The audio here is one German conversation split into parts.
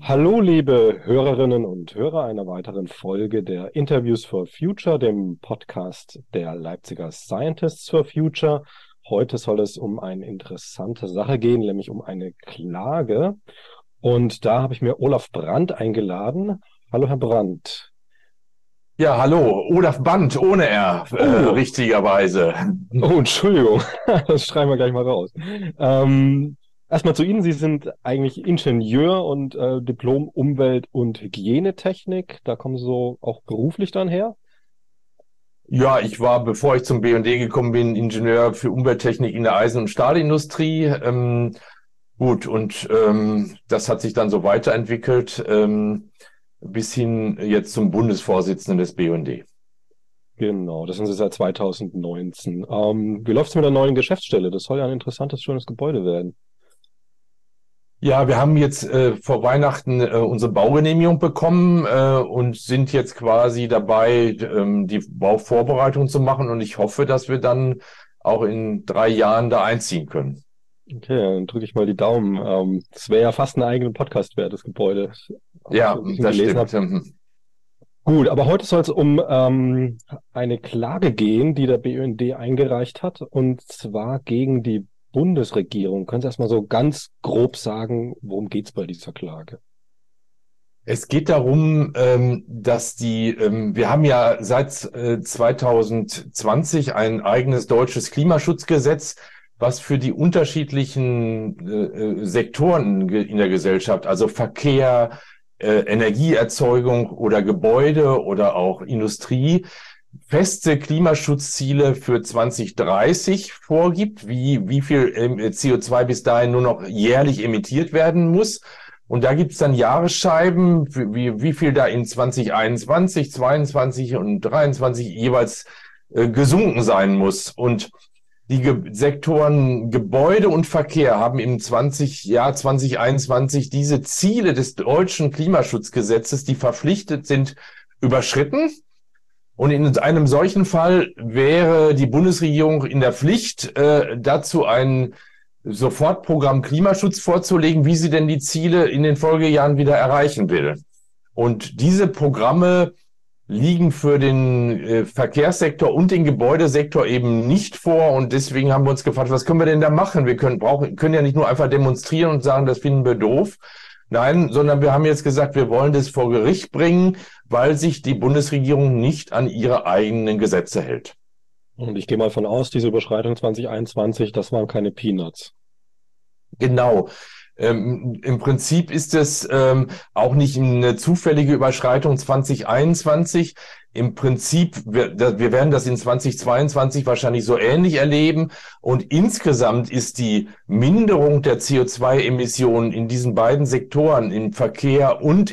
Hallo, liebe Hörerinnen und Hörer einer weiteren Folge der Interviews for Future, dem Podcast der Leipziger Scientists for Future. Heute soll es um eine interessante Sache gehen, nämlich um eine Klage. Und da habe ich mir Olaf Brandt eingeladen. Hallo, Herr Brandt. Ja, hallo, Olaf Band ohne R, Oh, richtigerweise. oh, Entschuldigung, das schreiben wir gleich mal raus. Erstmal zu Ihnen. Sie sind eigentlich Ingenieur und Diplom Umwelt- und Hygienetechnik. Da kommen Sie so auch beruflich dann her? Ja, ich war, bevor ich zum BND gekommen bin, Ingenieur für Umwelttechnik in der Eisen- und Stahlindustrie. Gut, und das hat sich dann so weiterentwickelt, bis hin jetzt zum Bundesvorsitzenden des BND. Genau, das sind Sie seit 2019. Wie läuft es mit der neuen Geschäftsstelle? Das soll ja ein interessantes, schönes Gebäude werden. Ja, wir haben jetzt vor Weihnachten unsere Baugenehmigung bekommen und sind jetzt quasi dabei, die Bauvorbereitung zu machen. Und ich hoffe, dass wir dann auch in 3 Jahren da einziehen können. Okay, dann drücke ich mal die Daumen. Das wäre ja fast einen eigenen Podcast wert, das Gebäude, was ich so Ja, ein bisschen das gelesen habe. stimmt. Gut, aber heute soll es um eine Klage gehen, die der BUND eingereicht hat, und zwar gegen die Bundesregierung. Können Sie erstmal so ganz grob sagen, worum geht's bei dieser Klage? Es geht darum, dass wir haben ja seit 2020 ein eigenes deutsches Klimaschutzgesetz, was für die unterschiedlichen Sektoren in der Gesellschaft, also Verkehr, Energieerzeugung oder Gebäude oder auch Industrie, feste Klimaschutzziele für 2030 vorgibt, wie viel CO2 bis dahin nur noch jährlich emittiert werden muss. Und da gibt's dann Jahresscheiben, wie viel da in 2021, 22 und 23 jeweils gesunken sein muss. Und die Sektoren Gebäude und Verkehr haben im Jahr 2021 diese Ziele des deutschen Klimaschutzgesetzes, die verpflichtet sind, überschritten. Und in einem solchen Fall wäre die Bundesregierung in der Pflicht, dazu ein Sofortprogramm Klimaschutz vorzulegen, wie sie denn die Ziele in den Folgejahren wieder erreichen will. Und diese Programme liegen für den Verkehrssektor und den Gebäudesektor eben nicht vor. Und deswegen haben wir uns gefragt, was können wir denn da machen? Wir können ja nicht nur einfach demonstrieren und sagen, das finden wir doof. Nein, sondern wir haben jetzt gesagt, wir wollen das vor Gericht bringen, weil sich die Bundesregierung nicht an ihre eigenen Gesetze hält. Und ich gehe mal von aus, diese Überschreitung 2021, das waren keine Peanuts. Genau. Im Prinzip ist es auch nicht eine zufällige Überschreitung 2021. Im Prinzip, wir werden das in 2022 wahrscheinlich so ähnlich erleben. Und insgesamt ist die Minderung der CO2-Emissionen in diesen beiden Sektoren, im Verkehr und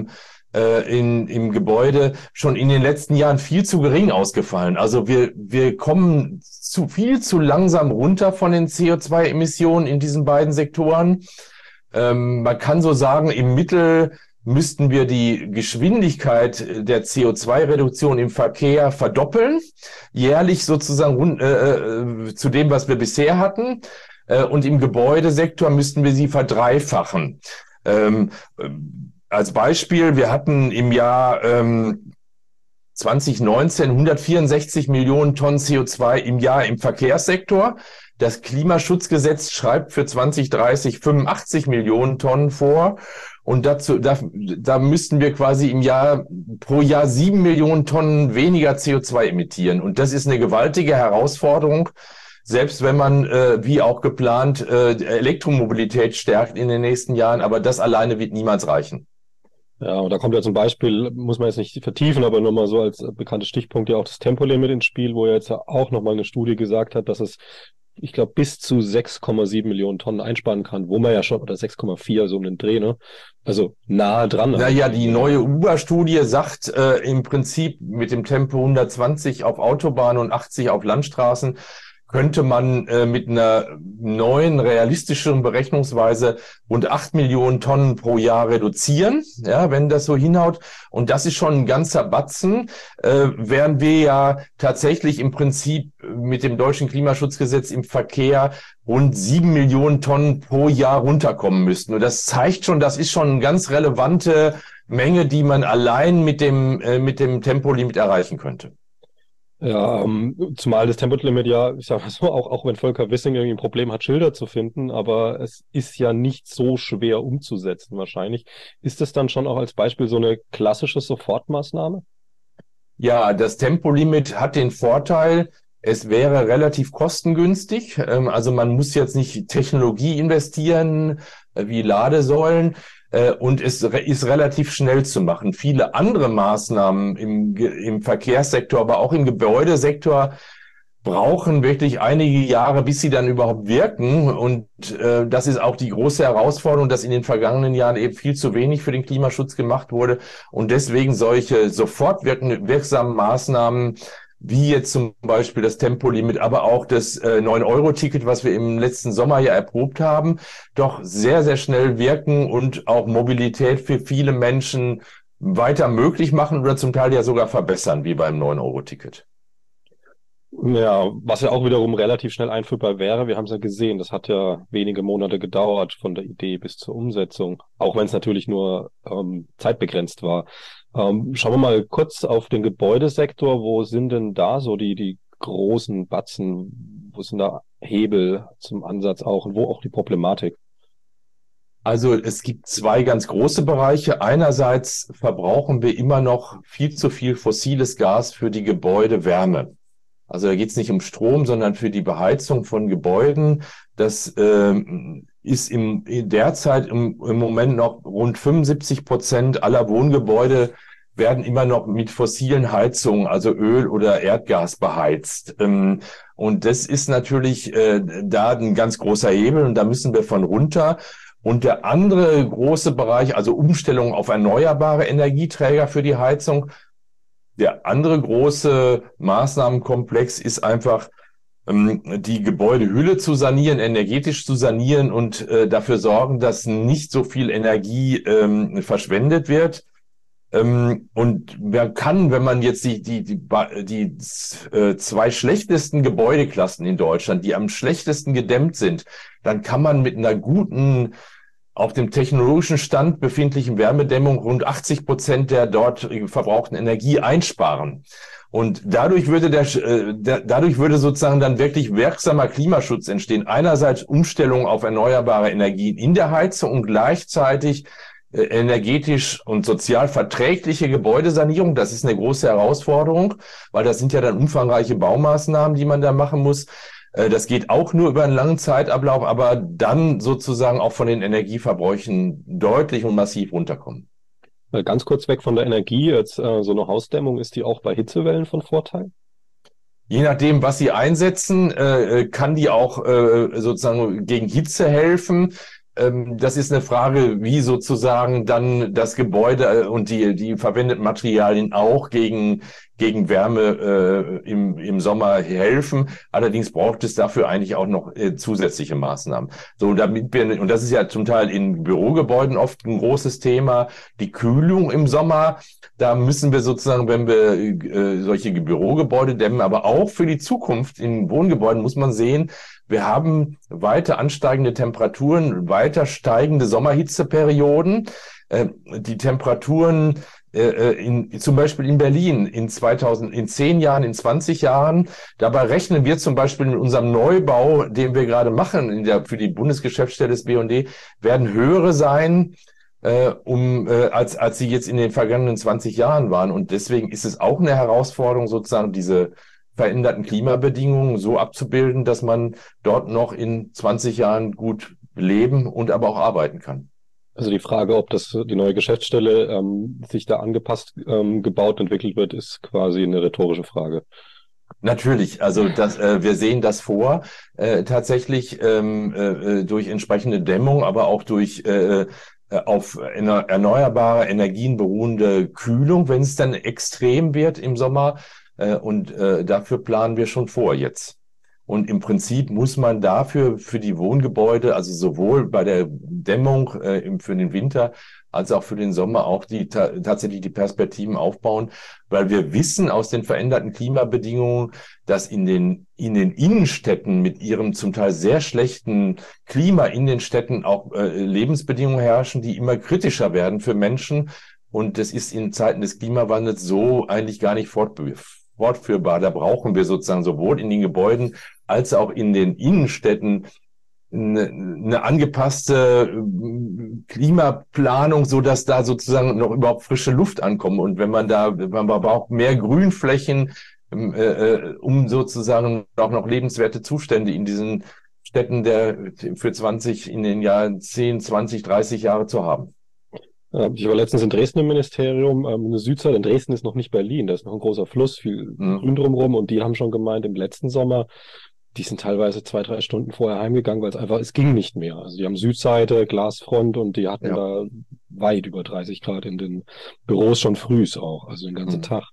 im Gebäude, schon in den letzten Jahren viel zu gering ausgefallen. Also wir kommen viel zu langsam runter von den CO2-Emissionen in diesen beiden Sektoren. Man kann so sagen, im Mittel müssten wir die Geschwindigkeit der CO2-Reduktion im Verkehr verdoppeln, jährlich sozusagen zu dem, was wir bisher hatten. Und im Gebäudesektor müssten wir sie verdreifachen. Als Beispiel, wir hatten im Jahr 2019 164 Millionen Tonnen CO2 im Jahr im Verkehrssektor. Das Klimaschutzgesetz schreibt für 2030 85 Millionen Tonnen vor. Und da müssten wir quasi pro Jahr 7 Millionen Tonnen weniger CO2 emittieren. Und das ist eine gewaltige Herausforderung, selbst wenn man, wie auch geplant, Elektromobilität stärkt in den nächsten Jahren. Aber das alleine wird niemals reichen. Ja, und da kommt ja zum Beispiel, muss man jetzt nicht vertiefen, aber nur mal so als bekanntes Stichpunkt ja auch das Tempolimit ins Spiel, wo ja jetzt ja auch nochmal eine Studie gesagt hat, dass es, ich glaube, bis zu 6,7 Millionen Tonnen einsparen kann, wo man ja schon, oder 6,4, so um den Dreh, ne? Also nahe dran Naja, eigentlich. die neue UBA-Studie sagt im Prinzip mit dem Tempo 120 auf Autobahnen und 80 auf Landstraßen könnte man mit einer neuen, realistischeren Berechnungsweise rund 8 Millionen Tonnen pro Jahr reduzieren, ja, wenn das so hinhaut. Und das ist schon ein ganzer Batzen, während wir ja tatsächlich im Prinzip mit dem deutschen Klimaschutzgesetz im Verkehr rund 7 Millionen Tonnen pro Jahr runterkommen müssten. Und das zeigt schon, das ist schon eine ganz relevante Menge, die man allein mit dem Tempolimit erreichen könnte. Ja, zumal das Tempolimit ja, ich sag mal so, auch wenn Volker Wissing irgendwie ein Problem hat, Schilder zu finden, aber es ist ja nicht so schwer umzusetzen wahrscheinlich. Ist das dann schon auch als Beispiel so eine klassische Sofortmaßnahme? Ja, das Tempolimit hat den Vorteil, es wäre relativ kostengünstig. Also man muss jetzt nicht Technologie investieren, wie Ladesäulen. Und es ist relativ schnell zu machen. Viele andere Maßnahmen im Verkehrssektor, aber auch im Gebäudesektor brauchen wirklich einige Jahre, bis sie dann überhaupt wirken. Und das ist auch die große Herausforderung, dass in den vergangenen Jahren eben viel zu wenig für den Klimaschutz gemacht wurde. Und deswegen solche sofort wirksamen Maßnahmen wie jetzt zum Beispiel das Tempolimit, aber auch das 9-Euro-Ticket, was wir im letzten Sommer ja erprobt haben, doch sehr, sehr schnell wirken und auch Mobilität für viele Menschen weiter möglich machen oder zum Teil ja sogar verbessern, wie beim 9-Euro-Ticket. Ja, was ja auch wiederum relativ schnell einführbar wäre. Wir haben es ja gesehen, das hat ja wenige Monate gedauert von der Idee bis zur Umsetzung, auch wenn es natürlich nur zeitbegrenzt war. Schauen wir mal kurz auf den Gebäudesektor. Wo sind denn da so die großen Batzen? Wo sind da Hebel zum Ansatz auch und wo auch die Problematik? Also es gibt zwei ganz große Bereiche. Einerseits verbrauchen wir immer noch viel zu viel fossiles Gas für die Gebäudewärme. Also da geht es nicht um Strom, sondern für die Beheizung von Gebäuden. Das ist derzeit im Moment noch rund 75% aller Wohngebäude werden immer noch mit fossilen Heizungen, also Öl oder Erdgas beheizt. Und das ist natürlich da ein ganz großer Hebel und da müssen wir von runter. Und der andere große Bereich, also Umstellung auf erneuerbare Energieträger für die Heizung. Der andere große Maßnahmenkomplex ist einfach, die Gebäudehülle zu sanieren, energetisch zu sanieren und dafür sorgen, dass nicht so viel Energie verschwendet wird. Und man kann, wenn man jetzt die zwei schlechtesten Gebäudeklassen in Deutschland, die am schlechtesten gedämmt sind, dann kann man mit einer guten, auf dem technologischen Stand befindlichen Wärmedämmung rund 80% der dort verbrauchten Energie einsparen. Und dadurch würde sozusagen dann wirklich wirksamer Klimaschutz entstehen. Einerseits Umstellung auf erneuerbare Energien in der Heizung und gleichzeitig energetisch und sozial verträgliche Gebäudesanierung. Das ist eine große Herausforderung, weil das sind ja dann umfangreiche Baumaßnahmen, die man da machen muss. Das geht auch nur über einen langen Zeitablauf, aber dann sozusagen auch von den Energieverbräuchen deutlich und massiv runterkommen. Ganz kurz weg von der Energie, jetzt so eine Hausdämmung, ist die auch bei Hitzewellen von Vorteil? Je nachdem, was Sie einsetzen, kann die auch sozusagen gegen Hitze helfen. Das ist eine Frage, wie sozusagen dann das Gebäude und die verwendeten Materialien auch gegen Wärme im Sommer helfen. Allerdings braucht es dafür eigentlich auch noch zusätzliche Maßnahmen. So, und das ist ja zum Teil in Bürogebäuden oft ein großes Thema, die Kühlung im Sommer. Da müssen wir sozusagen, wenn wir solche Bürogebäude dämmen, aber auch für die Zukunft in Wohngebäuden muss man sehen, wir haben weiter ansteigende Temperaturen, weiter steigende Sommerhitzeperioden. Die Temperaturen zum Beispiel in Berlin in 10 Jahren, in 20 Jahren. Dabei rechnen wir zum Beispiel in unserem Neubau, den wir gerade machen für die Bundesgeschäftsstelle des BND, werden höhere sein, als sie jetzt in den vergangenen 20 Jahren waren. Und deswegen ist es auch eine Herausforderung, sozusagen diese veränderten Klimabedingungen so abzubilden, dass man dort noch in 20 Jahren gut leben und aber auch arbeiten kann. Also die Frage, ob die neue Geschäftsstelle sich da angepasst gebaut, entwickelt wird, ist quasi eine rhetorische Frage. Natürlich, also wir sehen das vor, tatsächlich durch entsprechende Dämmung, aber auch durch auf erneuerbare Energien beruhende Kühlung, wenn es dann extrem wird im Sommer. Und dafür planen wir schon vor jetzt. Und im Prinzip muss man dafür für die Wohngebäude, also sowohl bei der Dämmung für den Winter als auch für den Sommer auch tatsächlich die Perspektiven aufbauen, weil wir wissen aus den veränderten Klimabedingungen, dass in den Innenstädten mit ihrem zum Teil sehr schlechten Klima in den Städten auch Lebensbedingungen herrschen, die immer kritischer werden für Menschen. Und das ist in Zeiten des Klimawandels so eigentlich gar nicht fortführbar. Da brauchen wir sozusagen sowohl in den Gebäuden als auch in den Innenstädten eine angepasste Klimaplanung, so dass da sozusagen noch überhaupt frische Luft ankommt. Und man braucht mehr Grünflächen, um sozusagen auch noch lebenswerte Zustände in diesen Städten in den Jahren 10, 20, 30 Jahre zu haben. Ich war letztens in Dresden im Ministerium, in der Südzeit. In Dresden ist noch nicht Berlin, da ist noch ein großer Fluss, viel Grün drumherum, und die haben schon gemeint, im letzten Sommer, die sind teilweise 2-3 Stunden vorher heimgegangen, weil es ging nicht mehr. Also die haben Südseite, Glasfront, und die hatten da weit über 30 Grad in den Büros schon frühs auch, also den ganzen Tag.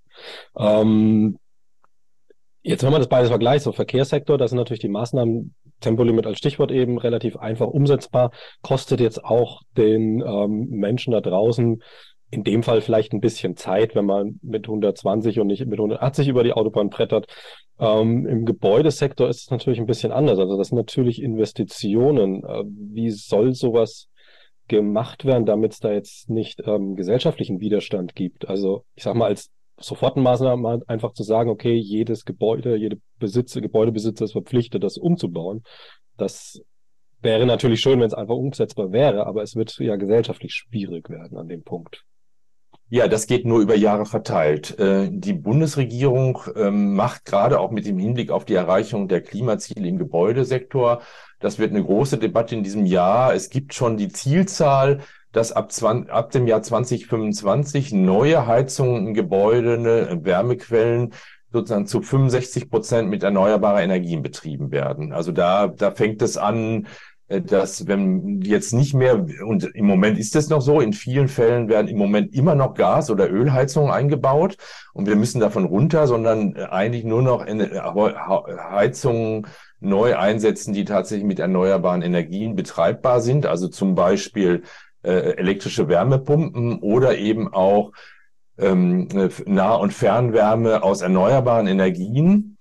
Jetzt, wenn man das beides vergleicht, so Verkehrssektor, da sind natürlich die Maßnahmen, Tempolimit als Stichwort eben, relativ einfach umsetzbar, kostet jetzt auch den Menschen da draußen in dem Fall vielleicht ein bisschen Zeit, wenn man mit 120 und nicht mit 180 über die Autobahn brettert. Im Gebäudesektor ist es natürlich ein bisschen anders. Also das sind natürlich Investitionen. Wie soll sowas gemacht werden, damit es da jetzt nicht gesellschaftlichen Widerstand gibt? Also ich sag mal, als Sofortmaßnahme einfach zu sagen, okay, jedes Gebäude, Gebäudebesitzer ist verpflichtet, das umzubauen. Das wäre natürlich schön, wenn es einfach umsetzbar wäre, aber es wird ja gesellschaftlich schwierig werden an dem Punkt. Ja, das geht nur über Jahre verteilt. Die Bundesregierung macht gerade auch mit dem Hinblick auf die Erreichung der Klimaziele im Gebäudesektor, das wird eine große Debatte in diesem Jahr. Es gibt schon die Zielzahl, dass ab dem Jahr 2025 neue Heizungen in Gebäude, Wärmequellen sozusagen zu 65% mit erneuerbarer Energien betrieben werden. Also da fängt es an, dass wenn jetzt nicht mehr, und im Moment ist es noch so, in vielen Fällen werden im Moment immer noch Gas- oder Ölheizungen eingebaut und wir müssen davon runter, sondern eigentlich nur noch Heizungen neu einsetzen, die tatsächlich mit erneuerbaren Energien betreibbar sind, also zum Beispiel elektrische Wärmepumpen oder eben auch Nah- und Fernwärme aus erneuerbaren Energien.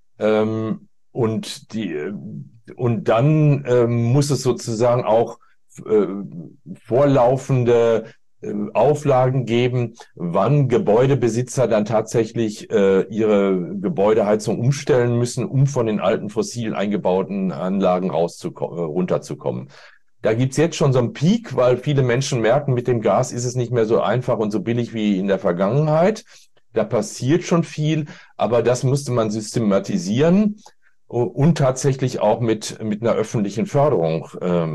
Und dann muss es sozusagen auch vorlaufende Auflagen geben, wann Gebäudebesitzer dann tatsächlich ihre Gebäudeheizung umstellen müssen, um von den alten fossil eingebauten Anlagen runterzukommen. Da gibt's jetzt schon so einen Peak, weil viele Menschen merken, mit dem Gas ist es nicht mehr so einfach und so billig wie in der Vergangenheit. Da passiert schon viel, aber das müsste man systematisieren und tatsächlich auch mit einer öffentlichen Förderung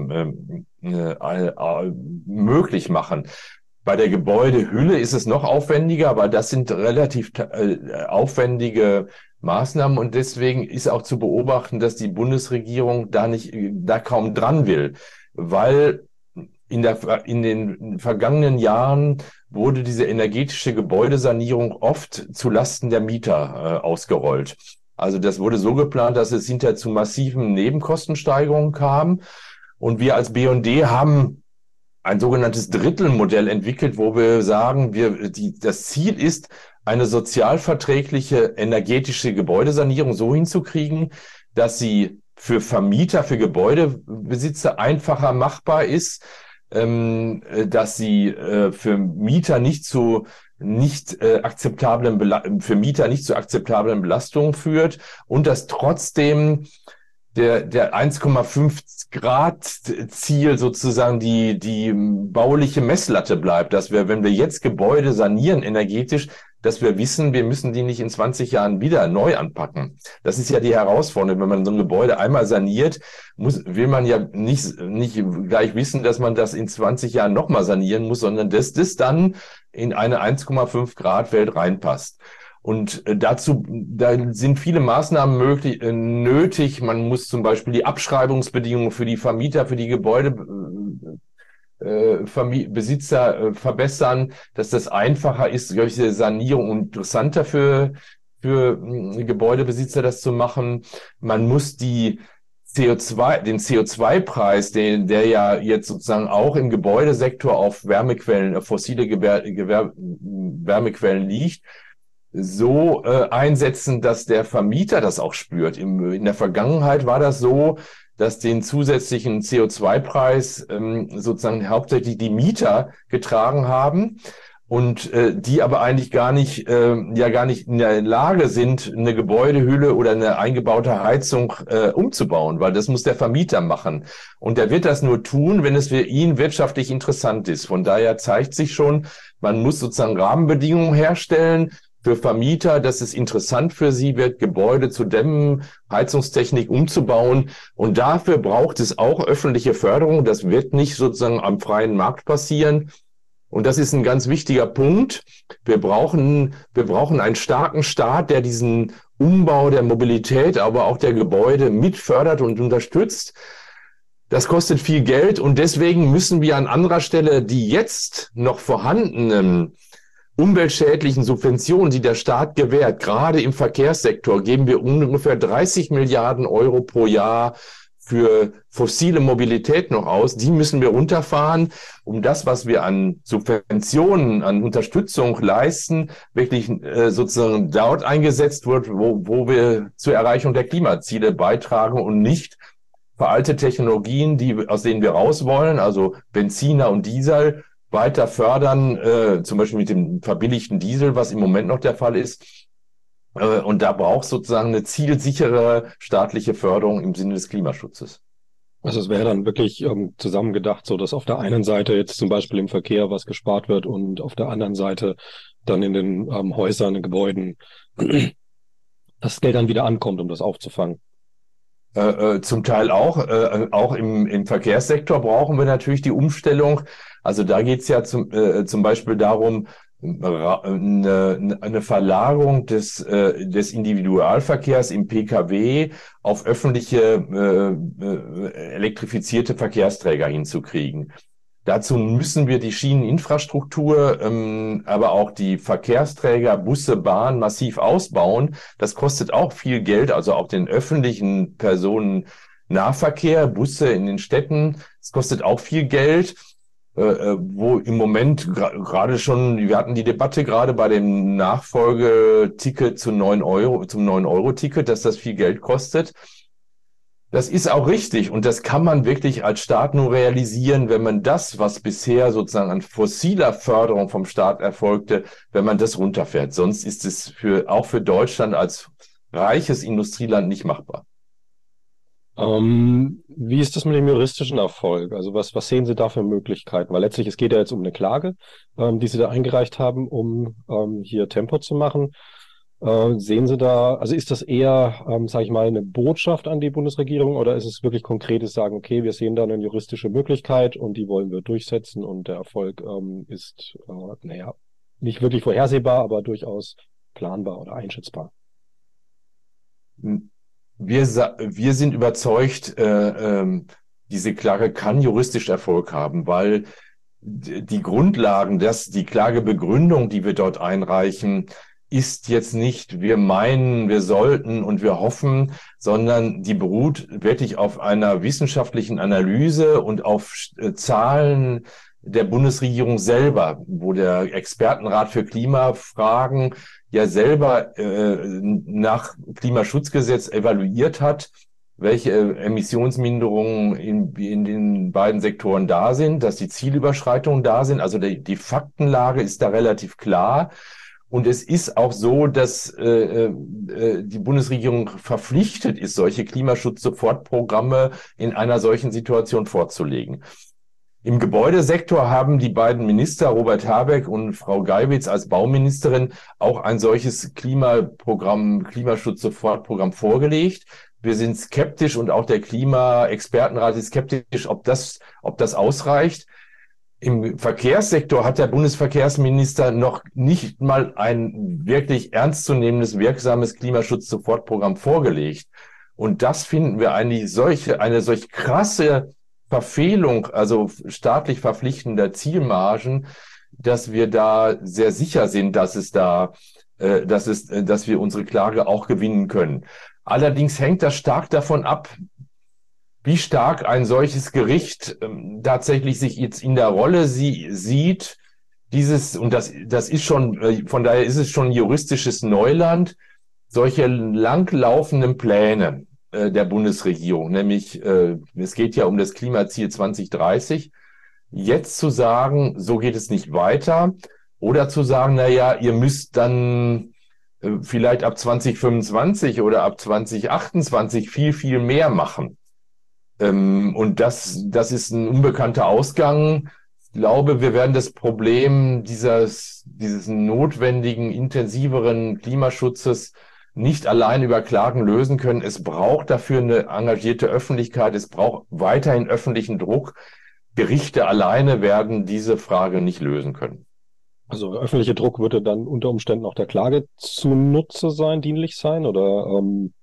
möglich machen. Bei der Gebäudehülle ist es noch aufwendiger, weil das sind relativ aufwendige Maßnahmen und deswegen ist auch zu beobachten, dass die Bundesregierung da kaum dran will, weil in den vergangenen Jahren wurde diese energetische Gebäudesanierung oft zu Lasten der Mieter ausgerollt. Also das wurde so geplant, dass es hinterher zu massiven Nebenkostensteigerungen kam. Und wir als BND haben ein sogenanntes Drittelmodell entwickelt, wo wir sagen, das Ziel ist, eine sozialverträgliche energetische Gebäudesanierung so hinzukriegen, dass sie für Vermieter, für Gebäudebesitzer einfacher machbar ist, dass sie für Mieter für Mieter nicht zu akzeptablen Belastungen führt und dass trotzdem der 1,5 Grad Ziel sozusagen die bauliche Messlatte bleibt, dass wir, wenn wir jetzt Gebäude sanieren energetisch, dass wir wissen, wir müssen die nicht in 20 Jahren wieder neu anpacken. Das ist ja die Herausforderung. Wenn man so ein Gebäude einmal saniert, will man ja nicht gleich wissen, dass man das in 20 Jahren nochmal sanieren muss, sondern dass das dann in eine 1,5 Grad Welt reinpasst. Und da sind viele Maßnahmen nötig. Man muss zum Beispiel die Abschreibungsbedingungen für die Vermieter, für die Gebäudebesitzer verbessern, dass das einfacher ist, solche Sanierung interessanter für für Gebäudebesitzer, das zu machen. Man muss den CO2-Preis, der ja jetzt sozusagen auch im Gebäudesektor auf Wärmequellen, fossile Wärmequellen liegt, so einsetzen, dass der Vermieter das auch spürt. In der Vergangenheit war das so, dass den zusätzlichen CO2-Preis sozusagen hauptsächlich die Mieter getragen haben und die aber eigentlich gar nicht in der Lage sind, eine Gebäudehülle oder eine eingebaute Heizung umzubauen, weil das muss der Vermieter machen. Und der wird das nur tun, wenn es für ihn wirtschaftlich interessant ist. Von daher zeigt sich schon, man muss sozusagen Rahmenbedingungen herstellen für Vermieter, dass es interessant für sie wird, Gebäude zu dämmen, Heizungstechnik umzubauen. Und dafür braucht es auch öffentliche Förderung. Das wird nicht sozusagen am freien Markt passieren. Und das ist ein ganz wichtiger Punkt. Wir brauchen einen starken Staat, der diesen Umbau der Mobilität, aber auch der Gebäude mitfördert und unterstützt. Das kostet viel Geld und deswegen müssen wir an anderer Stelle die jetzt noch vorhandenen umweltschädlichen Subventionen, die der Staat gewährt, gerade im Verkehrssektor, geben wir ungefähr 30 Milliarden Euro pro Jahr für fossile Mobilität noch aus. Die müssen wir runterfahren, um das, was wir an Subventionen, an Unterstützung leisten, wirklich sozusagen dort eingesetzt wird, wo wir zur Erreichung der Klimaziele beitragen und nicht veraltete Technologien, aus denen wir raus wollen, also Benziner und Diesel, weiter fördern, zum Beispiel mit dem verbilligten Diesel, was im Moment noch der Fall ist. Und da braucht es sozusagen eine zielsichere staatliche Förderung im Sinne des Klimaschutzes. Also es wäre dann wirklich zusammengedacht, so dass auf der einen Seite jetzt zum Beispiel im Verkehr was gespart wird und auf der anderen Seite dann in den Häusern, in Gebäuden das Geld dann wieder ankommt, um das aufzufangen. Zum Teil auch im Verkehrssektor brauchen wir natürlich die Umstellung. Also da geht es ja zum Beispiel darum, eine Verlagerung des Individualverkehrs im Pkw auf öffentliche elektrifizierte Verkehrsträger hinzukriegen. Dazu müssen wir die Schieneninfrastruktur, aber auch die Verkehrsträger, Busse, Bahn massiv ausbauen. Das kostet auch viel Geld, also auch den öffentlichen Personennahverkehr, Busse in den Städten. Es kostet auch viel Geld, wo im Moment gerade schon, wir hatten die Debatte gerade bei dem Nachfolgeticket zum 9-Euro-Ticket, dass das viel Geld kostet. Das ist auch richtig und das kann man wirklich als Staat nur realisieren, wenn man das, was bisher sozusagen an fossiler Förderung vom Staat erfolgte, wenn man das runterfährt. Sonst ist es auch für Deutschland als reiches Industrieland nicht machbar. Wie ist das mit dem juristischen Erfolg? Also was sehen Sie da für Möglichkeiten? Weil letztlich, es geht ja jetzt um eine Klage, die Sie da eingereicht haben, um hier Tempo zu machen. Sehen Sie da, also ist das eher, sage ich mal, eine Botschaft an die Bundesregierung oder ist es wirklich konkretes Sagen, okay, wir sehen da eine juristische Möglichkeit und die wollen wir durchsetzen und der Erfolg ist, nicht wirklich vorhersehbar, aber durchaus planbar oder einschätzbar? Wir sind überzeugt, diese Klage kann juristisch Erfolg haben, weil die Grundlagen, die Klagebegründung, die wir dort einreichen, ist jetzt nicht, wir meinen, wir sollten und wir hoffen, sondern die beruht wirklich auf einer wissenschaftlichen Analyse und auf Zahlen der Bundesregierung selber, wo der Expertenrat für Klimafragen ja selber nach Klimaschutzgesetz evaluiert hat, welche Emissionsminderungen in den beiden Sektoren da sind, dass die Zielüberschreitungen da sind. Also die Faktenlage ist da relativ klar. Und es ist auch so, dass die Bundesregierung verpflichtet ist, solche Klimaschutz-Sofortprogramme in einer solchen Situation vorzulegen. Im Gebäudesektor haben die beiden Minister, Robert Habeck und Frau Geiwitz als Bauministerin, auch ein solches Klimaschutz-Sofortprogramm vorgelegt. Wir sind skeptisch und auch der Klimaexpertenrat ist skeptisch, ob das ausreicht. Im Verkehrssektor hat der Bundesverkehrsminister noch nicht mal ein wirklich ernstzunehmendes, wirksames Klimaschutz-Sofortprogramm vorgelegt. Und das finden wir eigentlich eine solch krasse Verfehlung, also staatlich verpflichtender Zielmargen, dass wir da sehr sicher sind, dass es da dass wir unsere Klage auch gewinnen können. Allerdings hängt das stark davon ab, wie stark ein solches Gericht tatsächlich sich jetzt in der Rolle sieht. Und das ist schon, von daher ist es schon juristisches Neuland, solche langlaufenden Pläne der Bundesregierung, nämlich es geht ja um das Klimaziel 2030, jetzt zu sagen, so geht es nicht weiter, oder zu sagen, na ja, ihr müsst dann vielleicht ab 2025 oder ab 2028 viel, viel mehr machen. Und das ist ein unbekannter Ausgang. Ich glaube, wir werden das Problem dieses notwendigen, intensiveren Klimaschutzes nicht allein über Klagen lösen können. Es braucht dafür eine engagierte Öffentlichkeit. Es braucht weiterhin öffentlichen Druck. Gerichte alleine werden diese Frage nicht lösen können. Also öffentlicher Druck würde dann unter Umständen auch der Klage zunutze sein, dienlich sein, oder?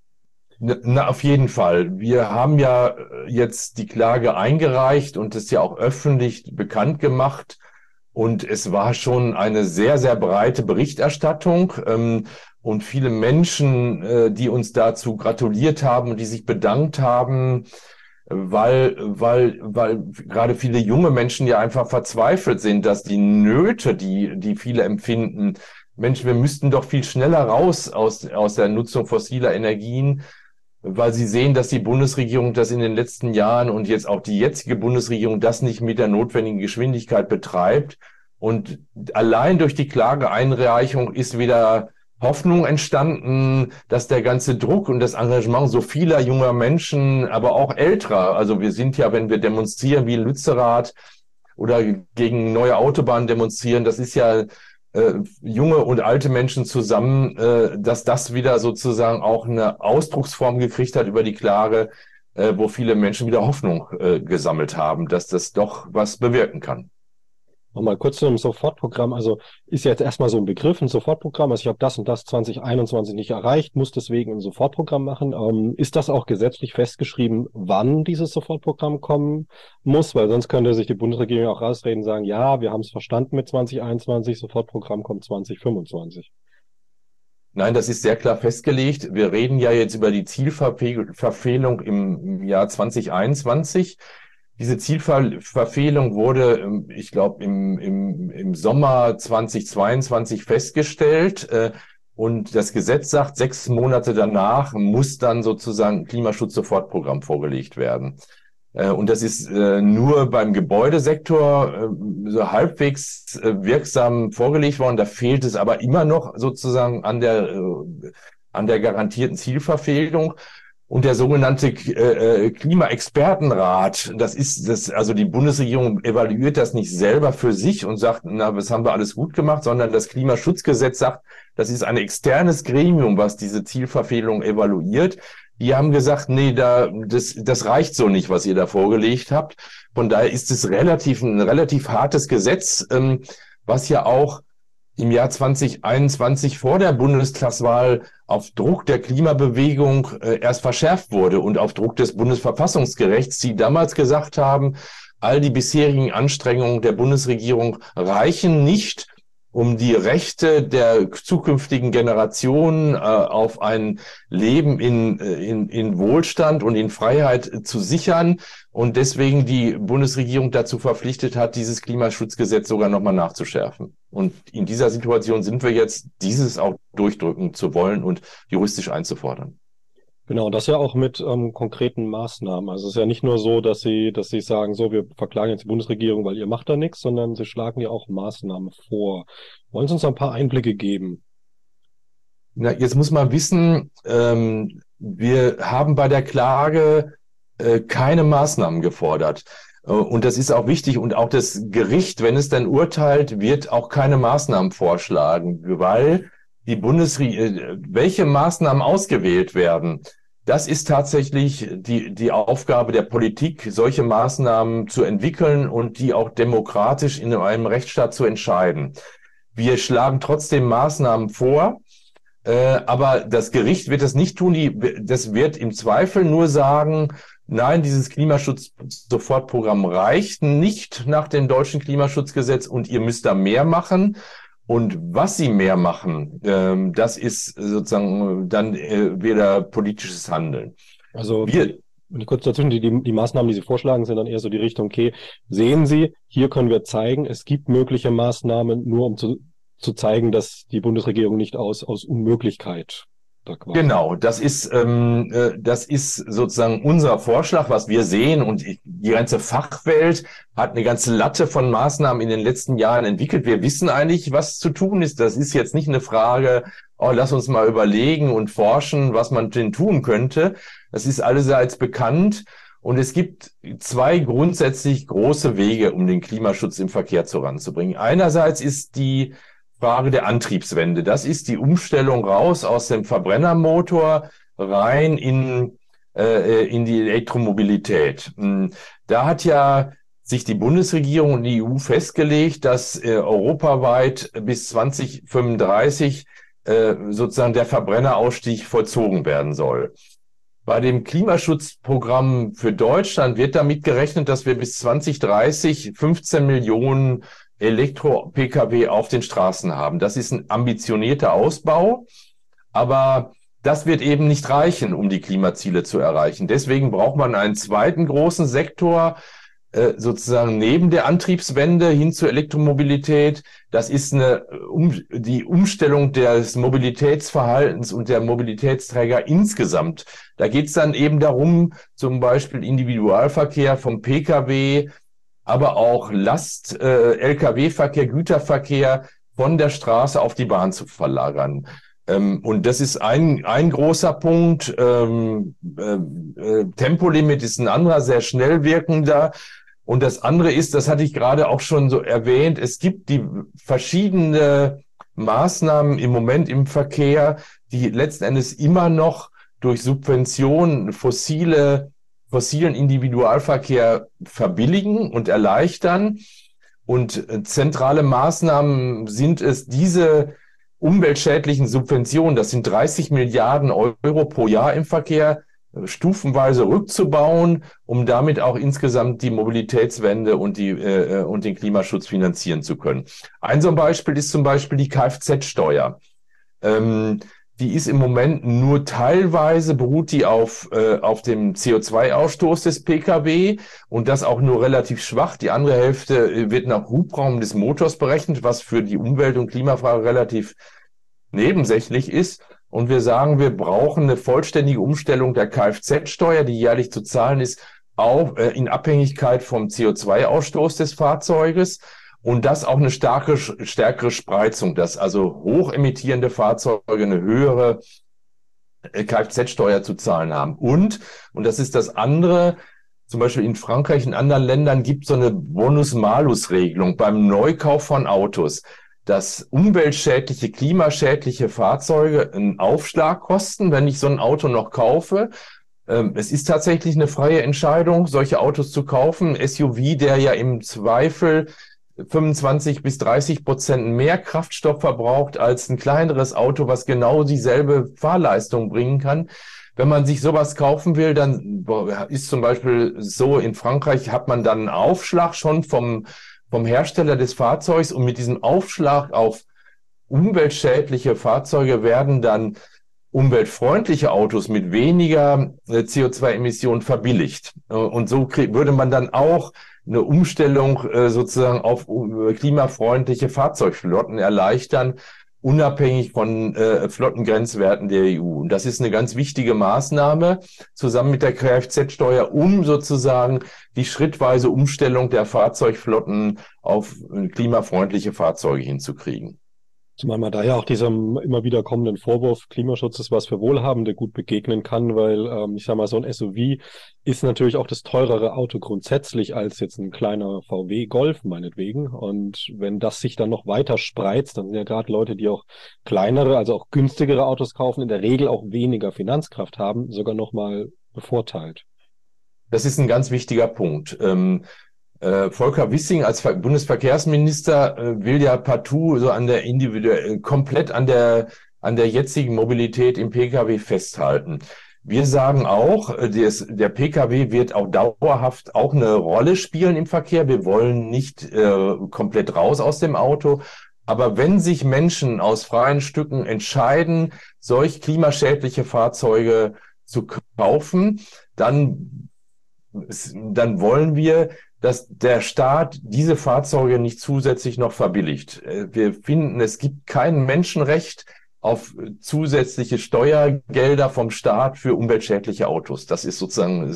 Na, auf jeden Fall. Wir haben ja jetzt die Klage eingereicht und es ja auch öffentlich bekannt gemacht. Und es war schon eine sehr, sehr breite Berichterstattung. Und viele Menschen, die uns dazu gratuliert haben und die sich bedankt haben, weil gerade viele junge Menschen ja einfach verzweifelt sind, dass die Nöte, die viele empfinden, Mensch, wir müssten doch viel schneller raus aus der Nutzung fossiler Energien, weil sie sehen, dass die Bundesregierung das in den letzten Jahren und jetzt auch die jetzige Bundesregierung das nicht mit der notwendigen Geschwindigkeit betreibt. Und allein durch die Klageeinreichung ist wieder Hoffnung entstanden, dass der ganze Druck und das Engagement so vieler junger Menschen, aber auch älterer, also wir sind ja, wenn wir demonstrieren wie in Lützerath oder gegen neue Autobahnen demonstrieren, das ist ja junge und alte Menschen zusammen, dass das wieder sozusagen auch eine Ausdrucksform gekriegt hat über die Klage, wo viele Menschen wieder Hoffnung gesammelt haben, dass das doch was bewirken kann. Nochmal kurz zu einem Sofortprogramm. Also ist ja jetzt erstmal so ein Begriff, ein Sofortprogramm. Also ich habe das und das 2021 nicht erreicht, muss deswegen ein Sofortprogramm machen. Ist das auch gesetzlich festgeschrieben, wann dieses Sofortprogramm kommen muss? Weil sonst könnte sich die Bundesregierung auch rausreden und sagen, ja, wir haben es verstanden mit 2021, Sofortprogramm kommt 2025. Nein, das ist sehr klar festgelegt. Wir reden ja jetzt über die Zielverfehlung im Jahr 2021. Diese Zielverfehlung wurde, ich glaube, im Sommer 2022 festgestellt. Und das Gesetz sagt, 6 Monate danach muss dann sozusagen ein Klimaschutz-Sofortprogramm vorgelegt werden. Und das ist nur beim Gebäudesektor so halbwegs wirksam vorgelegt worden. Da fehlt es aber immer noch sozusagen an der garantierten Zielverfehlung. Und der sogenannte Klimaexpertenrat, also die Bundesregierung evaluiert das nicht selber für sich und sagt, na, das haben wir alles gut gemacht, sondern das Klimaschutzgesetz sagt, das ist ein externes Gremium, was diese Zielverfehlung evaluiert. Die haben gesagt, nee, das reicht so nicht, was ihr da vorgelegt habt. Von daher ist es ein relativ hartes Gesetz, was ja auch im Jahr 2021 vor der Bundestagswahl auf Druck der Klimabewegung erst verschärft wurde und auf Druck des Bundesverfassungsgerichts, die damals gesagt haben, all die bisherigen Anstrengungen der Bundesregierung reichen nicht, um die Rechte der zukünftigen Generationen auf ein Leben in Wohlstand und in Freiheit zu sichern und deswegen die Bundesregierung dazu verpflichtet hat, dieses Klimaschutzgesetz sogar nochmal nachzuschärfen. Und in dieser Situation sind wir jetzt, dieses auch durchdrücken zu wollen und juristisch einzufordern. Genau, das ja auch mit konkreten Maßnahmen. Also es ist ja nicht nur so, dass sie sagen, so, wir verklagen jetzt die Bundesregierung, weil ihr macht da nichts, sondern sie schlagen ja auch Maßnahmen vor. Wollen Sie uns ein paar Einblicke geben? Na, jetzt muss man wissen, wir haben bei der Klage keine Maßnahmen gefordert. Und das ist auch wichtig. Und auch das Gericht, wenn es dann urteilt, wird auch keine Maßnahmen vorschlagen, weil die welche Maßnahmen ausgewählt werden, das ist tatsächlich die Aufgabe der Politik, solche Maßnahmen zu entwickeln und die auch demokratisch in einem Rechtsstaat zu entscheiden. Wir schlagen trotzdem Maßnahmen vor, aber das Gericht wird das nicht tun. Das wird im Zweifel nur sagen, nein, dieses Klimaschutz-Sofortprogramm reicht nicht nach dem deutschen Klimaschutzgesetz und ihr müsst da mehr machen. Und was sie mehr machen, das ist sozusagen dann wieder politisches Handeln. Also, wenn ich kurz dazwischen, die Maßnahmen, die Sie vorschlagen, sind dann eher so die Richtung, okay, sehen Sie, hier können wir zeigen, es gibt mögliche Maßnahmen, nur um zu zeigen, dass die Bundesregierung nicht aus Unmöglichkeit da quasi. Genau, das ist sozusagen unser Vorschlag, was wir sehen. Und die ganze Fachwelt hat eine ganze Latte von Maßnahmen in den letzten Jahren entwickelt. Wir wissen eigentlich, was zu tun ist. Das ist jetzt nicht eine Frage, oh, lass uns mal überlegen und forschen, was man denn tun könnte. Das ist allseits bekannt. Und es gibt zwei grundsätzlich große Wege, um den Klimaschutz im Verkehr voranzubringen. Einerseits ist die Frage der Antriebswende. Das ist die Umstellung raus aus dem Verbrennermotor rein in die Elektromobilität. Da hat ja sich die Bundesregierung und die EU festgelegt, dass europaweit bis 2035 sozusagen der Verbrennerausstieg vollzogen werden soll. Bei dem Klimaschutzprogramm für Deutschland wird damit gerechnet, dass wir bis 2030 15 Millionen Elektro-Pkw auf den Straßen haben. Das ist ein ambitionierter Ausbau, aber das wird eben nicht reichen, um die Klimaziele zu erreichen. Deswegen braucht man einen zweiten großen Sektor, sozusagen neben der Antriebswende hin zur Elektromobilität. Das ist die Umstellung des Mobilitätsverhaltens und der Mobilitätsträger insgesamt. Da geht es dann eben darum, zum Beispiel Individualverkehr vom Pkw, aber auch Lkw-Verkehr, Güterverkehr von der Straße auf die Bahn zu verlagern. Und das ist ein großer Punkt. Tempolimit ist ein anderer, sehr schnell wirkender. Und das andere ist, das hatte ich gerade auch schon so erwähnt, es gibt die verschiedene Maßnahmen im Moment im Verkehr, die letzten Endes immer noch durch Subventionen fossilen Individualverkehr verbilligen und erleichtern. Und zentrale Maßnahmen sind es, diese umweltschädlichen Subventionen, das sind 30 Milliarden Euro pro Jahr im Verkehr, stufenweise rückzubauen, um damit auch insgesamt die Mobilitätswende und den Klimaschutz finanzieren zu können. Ein so ein Beispiel ist zum Beispiel die Kfz-Steuer. Die ist im Moment nur teilweise, beruht die auf dem CO2-Ausstoß des Pkw und das auch nur relativ schwach. Die andere Hälfte wird nach Hubraum des Motors berechnet, was für die Umwelt- und Klimafrage relativ nebensächlich ist. Und wir sagen, wir brauchen eine vollständige Umstellung der Kfz-Steuer, die jährlich zu zahlen ist, auch in Abhängigkeit vom CO2-Ausstoß des Fahrzeuges. Und das auch eine stärkere Spreizung, dass also hochemittierende Fahrzeuge eine höhere Kfz-Steuer zu zahlen haben. Und das ist das andere, zum Beispiel in Frankreich, in anderen Ländern gibt es so eine Bonus-Malus-Regelung beim Neukauf von Autos, dass umweltschädliche, klimaschädliche Fahrzeuge einen Aufschlag kosten, wenn ich so ein Auto noch kaufe. Es ist tatsächlich eine freie Entscheidung, solche Autos zu kaufen. SUV, der ja im Zweifel 25-30% mehr Kraftstoff verbraucht als ein kleineres Auto, was genau dieselbe Fahrleistung bringen kann. Wenn man sich sowas kaufen will, dann ist zum Beispiel so, in Frankreich hat man dann einen Aufschlag schon vom Hersteller des Fahrzeugs und mit diesem Aufschlag auf umweltschädliche Fahrzeuge werden dann umweltfreundliche Autos mit weniger CO2-Emissionen verbilligt. Und so würde man dann auch eine Umstellung sozusagen auf klimafreundliche Fahrzeugflotten erleichtern, unabhängig von Flottengrenzwerten der EU. Und das ist eine ganz wichtige Maßnahme zusammen mit der Kfz-Steuer, um sozusagen die schrittweise Umstellung der Fahrzeugflotten auf klimafreundliche Fahrzeuge hinzukriegen. Zumal man da ja auch diesem immer wieder kommenden Vorwurf, Klimaschutz ist was für Wohlhabende, gut begegnen kann, weil ich sag mal, so ein SUV ist natürlich auch das teurere Auto grundsätzlich als jetzt ein kleiner VW Golf meinetwegen. Und wenn das sich dann noch weiter spreizt, dann sind ja gerade Leute, die auch kleinere, also auch günstigere Autos kaufen, in der Regel auch weniger Finanzkraft haben, sogar nochmal bevorteilt. Das ist ein ganz wichtiger Punkt. Volker Wissing als Bundesverkehrsminister will ja partout so komplett an der jetzigen Mobilität im Pkw festhalten. Wir sagen auch, der Pkw wird auch dauerhaft auch eine Rolle spielen im Verkehr. Wir wollen nicht komplett raus aus dem Auto, Aber wenn sich Menschen aus freien Stücken entscheiden, solch klimaschädliche Fahrzeuge zu kaufen, dann wollen wir, dass der Staat diese Fahrzeuge nicht zusätzlich noch verbilligt. Wir finden, es gibt kein Menschenrecht auf zusätzliche Steuergelder vom Staat für umweltschädliche Autos. Das ist sozusagen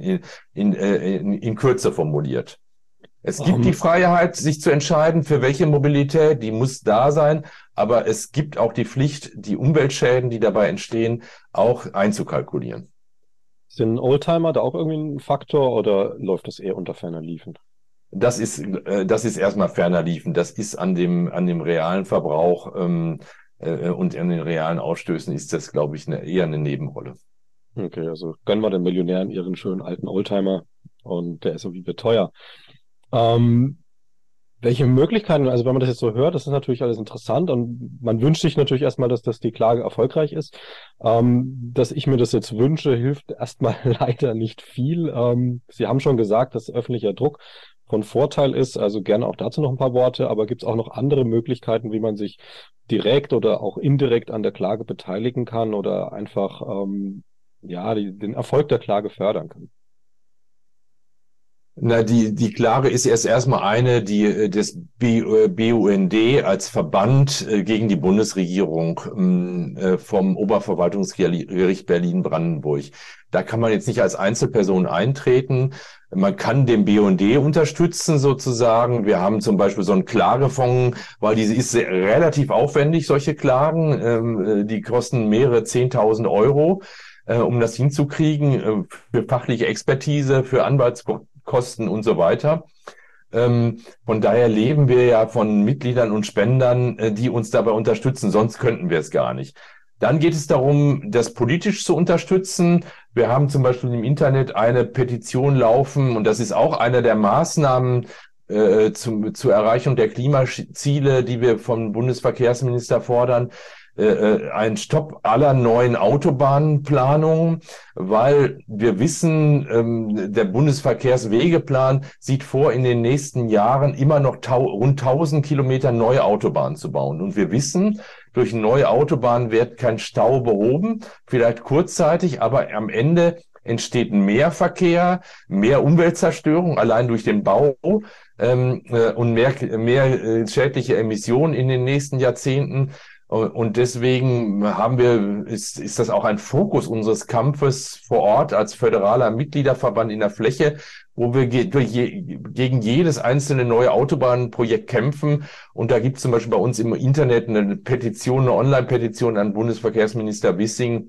in Kürze formuliert. Es gibt die Freiheit, sich zu entscheiden, für welche Mobilität, die muss da sein, aber es gibt auch die Pflicht, die Umweltschäden, die dabei entstehen, auch einzukalkulieren. Sind Oldtimer da auch irgendwie ein Faktor oder läuft das eher unter ferner Liefen? Das ist erstmal ferner liefen. Das ist an dem realen Verbrauch und an den realen Ausstößen ist das, glaube ich, eher eine Nebenrolle. Okay, also gönnen wir den Millionären ihren schönen alten Oldtimer und der ist so wie wir teuer. Welche Möglichkeiten, also wenn man das jetzt so hört, das ist natürlich alles interessant und man wünscht sich natürlich erstmal, dass die Klage erfolgreich ist. Dass ich mir das jetzt wünsche, hilft erstmal leider nicht viel. Sie haben schon gesagt, dass öffentlicher Druck von Vorteil ist, also gerne auch dazu noch ein paar Worte, aber gibt es auch noch andere Möglichkeiten, wie man sich direkt oder auch indirekt an der Klage beteiligen kann oder einfach den Erfolg der Klage fördern kann? Na, die Klage ist erstmal eine, die des BUND als Verband gegen die Bundesregierung vom Oberverwaltungsgericht Berlin-Brandenburg. Da kann man jetzt nicht als Einzelperson eintreten. Man kann den BUND unterstützen sozusagen. Wir haben zum Beispiel so einen Klagefonds, weil diese ist relativ aufwendig, solche Klagen. Die kosten mehrere 10.000 Euro, um das hinzukriegen, für fachliche Expertise, für Anwaltskosten und so weiter. Von daher leben wir ja von Mitgliedern und Spendern, die uns dabei unterstützen, sonst könnten wir es gar nicht. Dann geht es darum, das politisch zu unterstützen. Wir haben zum Beispiel im Internet eine Petition laufen und das ist auch eine der Maßnahmen zur Erreichung der Klimaziele, die wir vom Bundesverkehrsminister fordern. Ein Stopp aller neuen Autobahnplanungen, weil wir wissen, der Bundesverkehrswegeplan sieht vor, in den nächsten Jahren immer noch rund 1000 Kilometer neue Autobahnen zu bauen. Und wir wissen, durch neue Autobahnen wird kein Stau behoben, vielleicht kurzzeitig, aber am Ende entsteht mehr Verkehr, mehr Umweltzerstörung, allein durch den Bau und mehr schädliche Emissionen in den nächsten Jahrzehnten. Und deswegen ist das auch ein Fokus unseres Kampfes vor Ort als föderaler Mitgliederverband in der Fläche, wo wir gegen jedes einzelne neue Autobahnprojekt kämpfen. Und da gibt es zum Beispiel bei uns im Internet eine Petition, eine Online-Petition an Bundesverkehrsminister Wissing,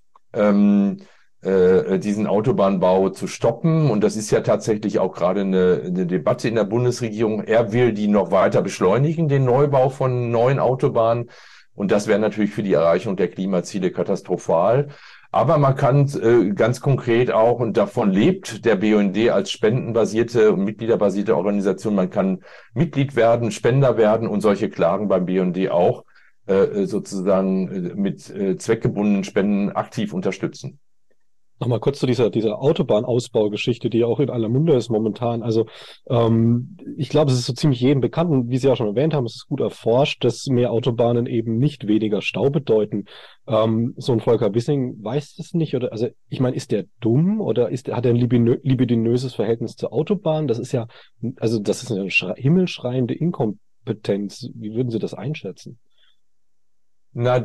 diesen Autobahnbau zu stoppen. Und das ist ja tatsächlich auch gerade eine Debatte in der Bundesregierung. Er will die noch weiter beschleunigen, den Neubau von neuen Autobahnen. Und das wäre natürlich für die Erreichung der Klimaziele katastrophal. Aber man kann ganz konkret auch, und davon lebt der BUND als spendenbasierte und mitgliederbasierte Organisation, man kann Mitglied werden, Spender werden und solche Klagen beim BUND auch sozusagen mit zweckgebundenen Spenden aktiv unterstützen. Nochmal kurz zu dieser Autobahnausbaugeschichte, die ja auch in aller Munde ist momentan. Also ich glaube, es ist so ziemlich jedem bekannt und wie Sie ja schon erwähnt haben, es ist gut erforscht, dass mehr Autobahnen eben nicht weniger Stau bedeuten. So ein Volker Wissing weiß das nicht oder also ich meine, ist der dumm oder hat er ein libidinöses Verhältnis zur Autobahn? Das ist ja, also das ist eine himmelschreiende Inkompetenz. Wie würden Sie das einschätzen? Na,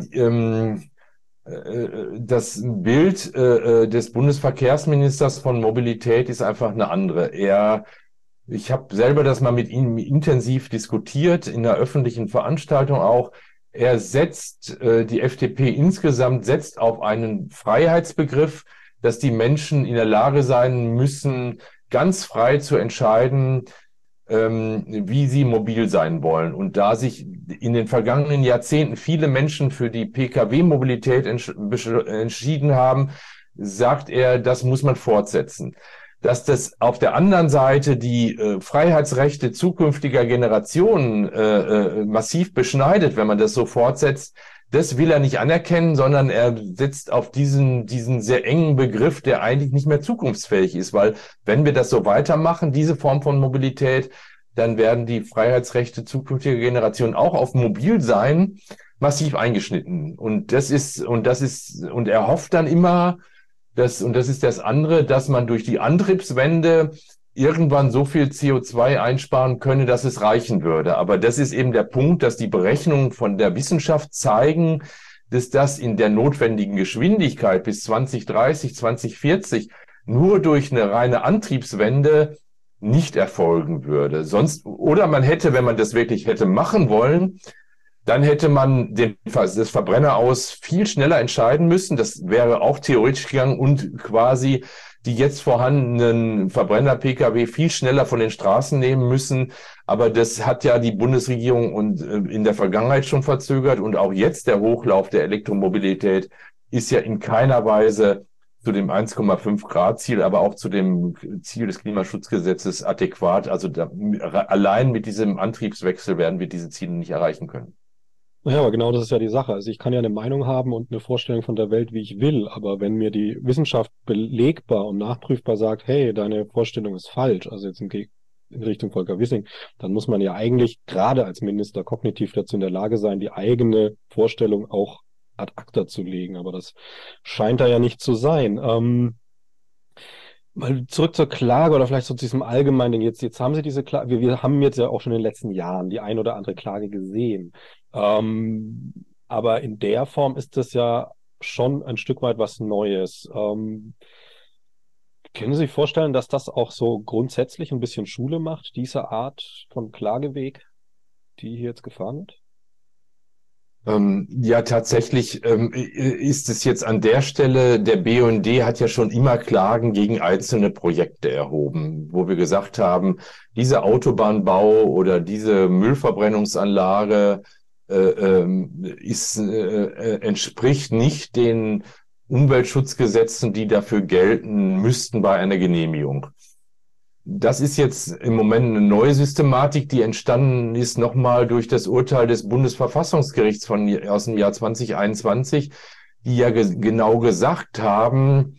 das Bild des Bundesverkehrsministers von Mobilität ist einfach eine andere. Ich habe selber das mal mit ihm intensiv diskutiert, in einer öffentlichen Veranstaltung auch. Er die FDP insgesamt setzt auf einen Freiheitsbegriff, dass die Menschen in der Lage sein müssen, ganz frei zu entscheiden, wie sie mobil sein wollen. Und da sich in den vergangenen Jahrzehnten viele Menschen für die Pkw-Mobilität entschieden haben, sagt er, das muss man fortsetzen. Dass das auf der anderen Seite die Freiheitsrechte zukünftiger Generationen massiv beschneidet, wenn man das so fortsetzt, das will er nicht anerkennen, sondern er setzt auf diesen sehr engen Begriff, der eigentlich nicht mehr zukunftsfähig ist, weil wenn wir das so weitermachen, diese Form von Mobilität, dann werden die Freiheitsrechte zukünftiger Generationen auch auf Mobilsein massiv eingeschnitten. Und er hofft dann immer, und das ist das andere, dass man durch die Antriebswende irgendwann so viel CO2 einsparen könne, dass es reichen würde. Aber das ist eben der Punkt, dass die Berechnungen von der Wissenschaft zeigen, dass das in der notwendigen Geschwindigkeit bis 2030, 2040 nur durch eine reine Antriebswende nicht erfolgen würde. Oder man hätte, wenn man das wirklich hätte machen wollen, dann hätte man das Verbrenner aus viel schneller entscheiden müssen. Das wäre auch theoretisch gegangen und quasi die jetzt vorhandenen Verbrenner-Pkw viel schneller von den Straßen nehmen müssen. Aber das hat ja die Bundesregierung in der Vergangenheit schon verzögert. Und auch jetzt der Hochlauf der Elektromobilität ist ja in keiner Weise zu dem 1,5 Grad Ziel, aber auch zu dem Ziel des Klimaschutzgesetzes adäquat. Also allein mit diesem Antriebswechsel werden wir diese Ziele nicht erreichen können. Ja, aber genau das ist ja die Sache. Also ich kann ja eine Meinung haben und eine Vorstellung von der Welt, wie ich will, aber wenn mir die Wissenschaft belegbar und nachprüfbar sagt, hey, deine Vorstellung ist falsch, also jetzt in Richtung Volker Wissing, dann muss man ja eigentlich gerade als Minister kognitiv dazu in der Lage sein, die eigene Vorstellung auch ad acta zu legen. Aber das scheint da ja nicht zu sein. Mal zurück zur Klage oder vielleicht so zu diesem allgemeinen Ding. Jetzt haben Sie diese Klage, wir haben jetzt ja auch schon in den letzten Jahren die ein oder andere Klage gesehen. Aber in der Form ist das ja schon ein Stück weit was Neues. Können Sie sich vorstellen, dass das auch so grundsätzlich ein bisschen Schule macht, diese Art von Klageweg, die hier jetzt gefahren wird? Ja, tatsächlich ist es jetzt an der Stelle, der BUND hat ja schon immer Klagen gegen einzelne Projekte erhoben, wo wir gesagt haben, dieser Autobahnbau oder diese Müllverbrennungsanlage entspricht nicht den Umweltschutzgesetzen, die dafür gelten müssten bei einer Genehmigung. Das ist jetzt im Moment eine neue Systematik, die entstanden ist nochmal durch das Urteil des Bundesverfassungsgerichts aus dem Jahr 2021, die ja genau gesagt haben,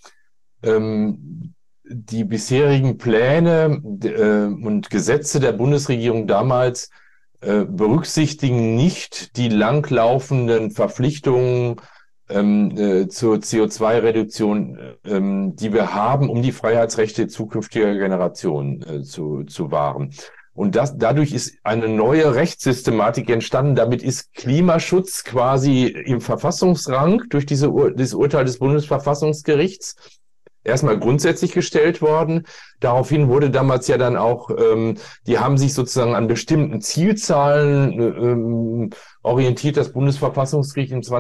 die bisherigen Pläne und Gesetze der Bundesregierung damals berücksichtigen nicht die langlaufenden Verpflichtungen zur CO2-Reduktion, die wir haben, um die Freiheitsrechte zukünftiger Generationen zu wahren. Und dadurch ist eine neue Rechtssystematik entstanden. Damit ist Klimaschutz quasi im Verfassungsrang durch das Urteil des Bundesverfassungsgerichts erstmal grundsätzlich gestellt worden. Daraufhin wurde damals ja dann auch, die haben sich sozusagen an bestimmten Zielzahlen orientiert, das Bundesverfassungsgericht in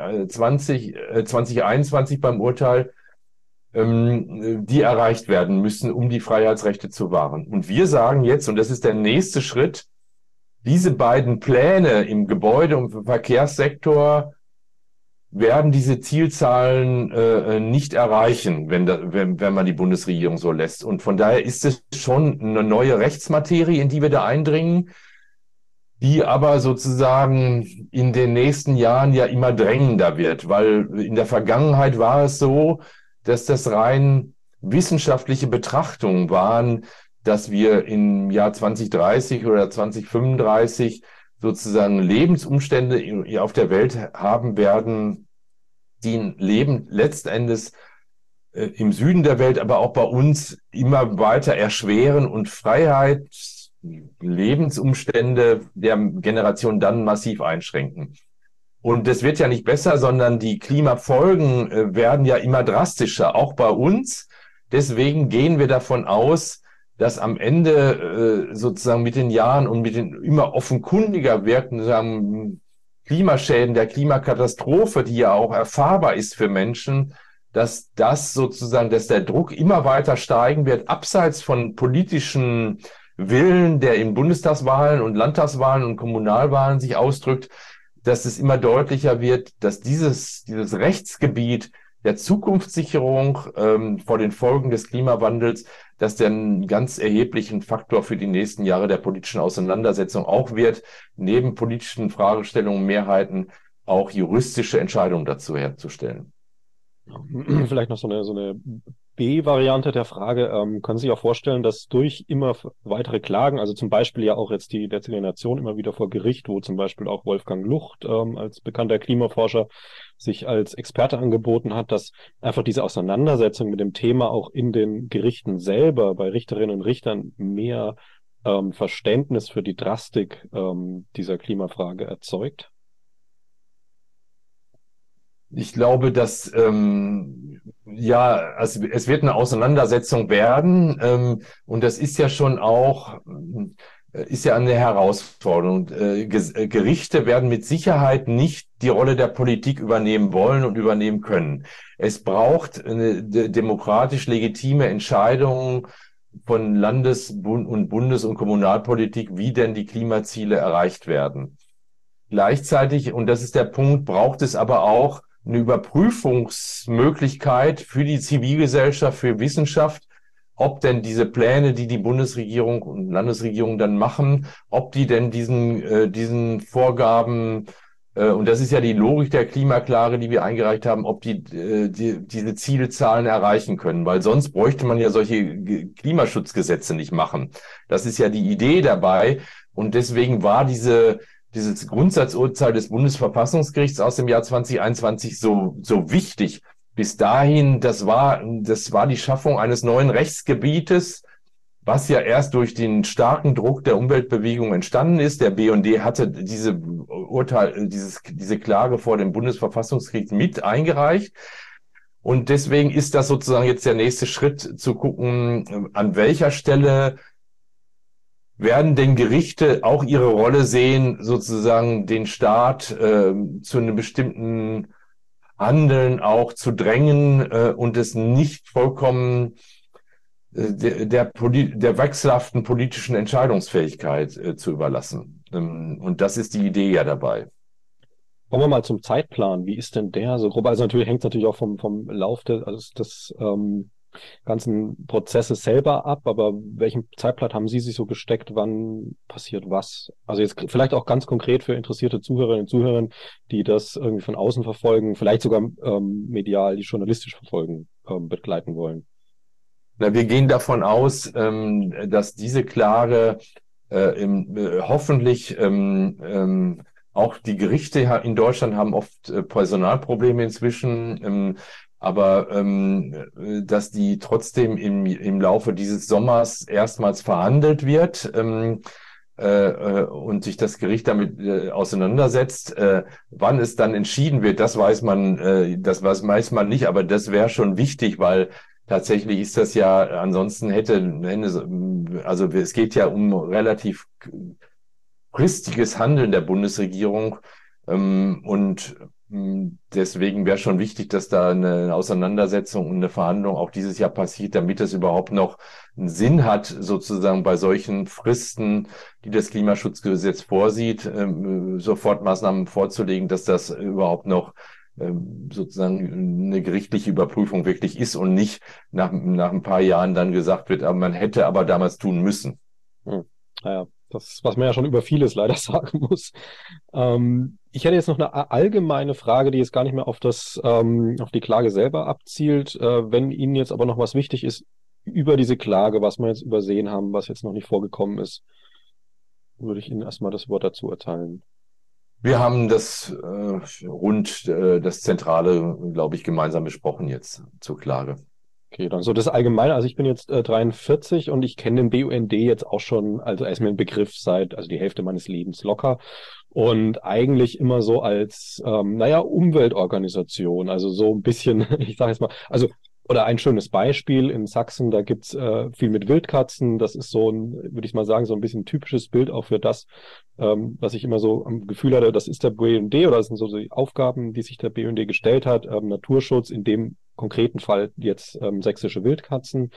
2021 beim Urteil, die erreicht werden müssen, um die Freiheitsrechte zu wahren. Und wir sagen jetzt, und das ist der nächste Schritt, diese beiden Pläne im Gebäude- und Verkehrssektor werden diese Zielzahlen nicht erreichen, wenn man die Bundesregierung so lässt. Und von daher ist es schon eine neue Rechtsmaterie, in die wir da eindringen, die aber sozusagen in den nächsten Jahren ja immer drängender wird, weil in der Vergangenheit war es so, dass das rein wissenschaftliche Betrachtungen waren, dass wir im Jahr 2030 oder 2035 sozusagen Lebensumstände auf der Welt haben werden, die ein Leben letztendlich im Süden der Welt, aber auch bei uns immer weiter erschweren und Freiheit, Lebensumstände der Generation dann massiv einschränken. Und das wird ja nicht besser, sondern die Klimafolgen werden ja immer drastischer, auch bei uns. Deswegen gehen wir davon aus, dass am Ende sozusagen mit den Jahren und mit den immer offenkundiger wirkenden Klimaschäden, der Klimakatastrophe, die ja auch erfahrbar ist für Menschen, dass der Druck immer weiter steigen wird, abseits von politischen Willen, der in Bundestagswahlen und Landtagswahlen und Kommunalwahlen sich ausdrückt, dass es immer deutlicher wird, dass dieses Rechtsgebiet der Zukunftssicherung vor den Folgen des Klimawandels, dass der einen ganz erheblichen Faktor für die nächsten Jahre der politischen Auseinandersetzung auch wird, neben politischen Fragestellungen, Mehrheiten auch juristische Entscheidungen dazu herzustellen. Vielleicht noch so eine B-Variante der Frage, können Sie sich auch vorstellen, dass durch immer weitere Klagen, also zum Beispiel ja auch jetzt die letzte Generation immer wieder vor Gericht, wo zum Beispiel auch Wolfgang Lucht als bekannter Klimaforscher sich als Experte angeboten hat, dass einfach diese Auseinandersetzung mit dem Thema auch in den Gerichten selber bei Richterinnen und Richtern mehr Verständnis für die Drastik dieser Klimafrage erzeugt? Ich glaube, dass ja, also es wird eine Auseinandersetzung werden, und das ist ja schon auch ist ja eine Herausforderung. Gerichte werden mit Sicherheit nicht die Rolle der Politik übernehmen wollen und übernehmen können. Es braucht eine demokratisch legitime Entscheidung von und Bundes- und Kommunalpolitik, wie denn die Klimaziele erreicht werden. Gleichzeitig, und das ist der Punkt, braucht es aber auch eine Überprüfungsmöglichkeit für die Zivilgesellschaft, für Wissenschaft, ob denn diese Pläne, die die Bundesregierung und Landesregierung dann machen, ob die denn diesen Vorgaben, und das ist ja die Logik der Klimaklage, die wir eingereicht haben, ob diese Zielzahlen erreichen können, weil sonst bräuchte man ja solche Klimaschutzgesetze nicht machen. Das ist ja die Idee dabei, und deswegen war dieses Grundsatzurteil des Bundesverfassungsgerichts aus dem Jahr 2021 so wichtig. Bis dahin, das war die Schaffung eines neuen Rechtsgebietes, was ja erst durch den starken Druck der Umweltbewegung entstanden ist. Der BND hatte diese Klage vor dem Bundesverfassungsgericht mit eingereicht. Und deswegen ist das sozusagen jetzt der nächste Schritt, zu gucken, an welcher Stelle werden denn Gerichte auch ihre Rolle sehen, sozusagen den Staat zu einem bestimmten Handeln auch zu drängen, und es nicht vollkommen der wechselhaften politischen Entscheidungsfähigkeit zu überlassen. Und das ist die Idee ja dabei. Kommen wir mal zum Zeitplan. Wie ist denn der so grob? Also natürlich hängt es natürlich auch vom Lauf des ganzen Prozesses selber ab, aber welchen Zeitplan haben Sie sich so gesteckt? Wann passiert was? Also jetzt vielleicht auch ganz konkret für interessierte Zuhörerinnen und Zuhörer, die das irgendwie von außen verfolgen, vielleicht sogar medial, die journalistisch verfolgen, begleiten wollen. Na, wir gehen davon aus, dass diese Klage hoffentlich auch die Gerichte in Deutschland haben oft Personalprobleme inzwischen, aber dass die trotzdem im Laufe dieses Sommers erstmals verhandelt wird, und sich das Gericht damit auseinandersetzt. Wann es dann entschieden wird, das weiß weiß man nicht, aber das wäre schon wichtig, weil tatsächlich ist das ja, ansonsten also es geht ja um relativ fristiges Handeln der Bundesregierung, und deswegen wäre schon wichtig, dass da eine Auseinandersetzung und eine Verhandlung auch dieses Jahr passiert, damit es überhaupt noch einen Sinn hat, sozusagen bei solchen Fristen, die das Klimaschutzgesetz vorsieht, Sofortmaßnahmen vorzulegen, dass das überhaupt noch sozusagen eine gerichtliche Überprüfung wirklich ist und nicht nach ein paar Jahren dann gesagt wird, aber man hätte aber damals tun müssen. Naja, das ist, was man ja schon über vieles leider sagen muss. Ich hätte jetzt noch eine allgemeine Frage, die jetzt gar nicht mehr auf auf die Klage selber abzielt. Wenn Ihnen jetzt aber noch was wichtig ist über diese Klage, was wir jetzt übersehen haben, was jetzt noch nicht vorgekommen ist, würde ich Ihnen erstmal das Wort dazu erteilen. Wir haben das das Zentrale, glaube ich, gemeinsam besprochen jetzt zur Klage. Okay, dann so das Allgemeine. Also ich bin jetzt 43 und ich kenne den BUND jetzt auch schon, also er ist mir ein Begriff seit, also die Hälfte meines Lebens locker. Und eigentlich immer so als, Umweltorganisation. Also so ein bisschen, ich sage jetzt mal, also, oder ein schönes Beispiel in Sachsen, da gibt's viel mit Wildkatzen. Das ist so ein, würde ich mal sagen, so ein bisschen typisches Bild auch für das, was ich immer so am Gefühl hatte, das ist der BUND oder das sind so die Aufgaben, die sich der BUND gestellt hat. Naturschutz, in dem konkreten Fall jetzt sächsische Wildkatzen.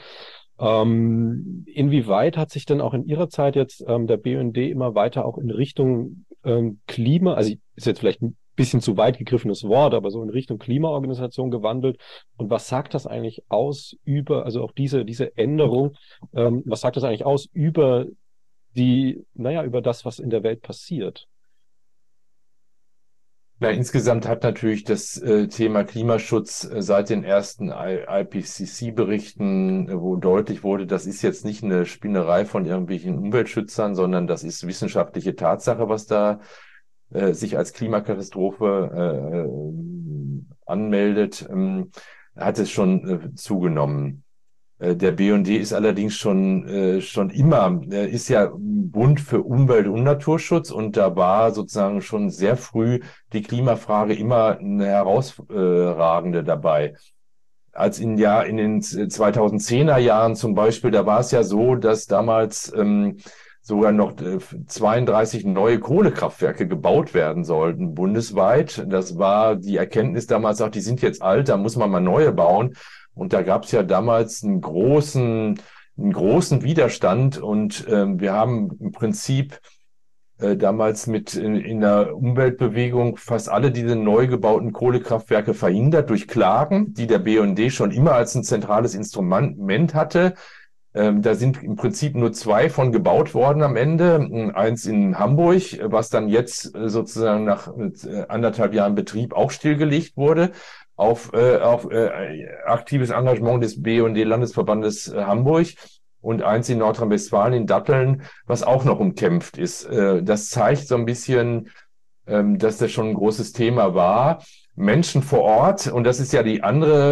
Inwieweit hat sich denn auch in Ihrer Zeit jetzt der BUND immer weiter auch in Richtung Klima, also ist jetzt vielleicht ein bisschen zu weit gegriffenes Wort, aber so in Richtung Klimaorganisation gewandelt? Und was sagt das eigentlich aus über, also auch diese Änderung, was sagt das eigentlich aus über über das, was in der Welt passiert? Na, insgesamt hat natürlich das Thema Klimaschutz seit den ersten IPCC-Berichten, wo deutlich wurde, das ist jetzt nicht eine Spinnerei von irgendwelchen Umweltschützern, sondern das ist wissenschaftliche Tatsache, was da sich als Klimakatastrophe anmeldet, hat es schon zugenommen. Der BUND ist allerdings schon immer, ist ja Bund für Umwelt- und Naturschutz, und da war sozusagen schon sehr früh die Klimafrage immer eine herausragende dabei. Als in den 2010er Jahren zum Beispiel, da war es ja so, dass damals sogar noch 32 neue Kohlekraftwerke gebaut werden sollten, bundesweit. Das war die Erkenntnis damals auch, die sind jetzt alt, da muss man mal neue bauen. Und da gab es ja damals einen großen Widerstand, und wir haben im Prinzip damals in der Umweltbewegung fast alle diese neu gebauten Kohlekraftwerke verhindert durch Klagen, die der BUND schon immer als ein zentrales Instrument hatte. Da sind im Prinzip nur 2 von gebaut worden am Ende. Eins in Hamburg, was dann jetzt sozusagen nach 1,5 Jahren Betrieb auch stillgelegt wurde, auf aktives Engagement des BUND-Landesverbandes Hamburg, und eins in Nordrhein-Westfalen in Datteln, was auch noch umkämpft ist. Das zeigt so ein bisschen, dass das schon ein großes Thema war. Menschen vor Ort, und das ist ja der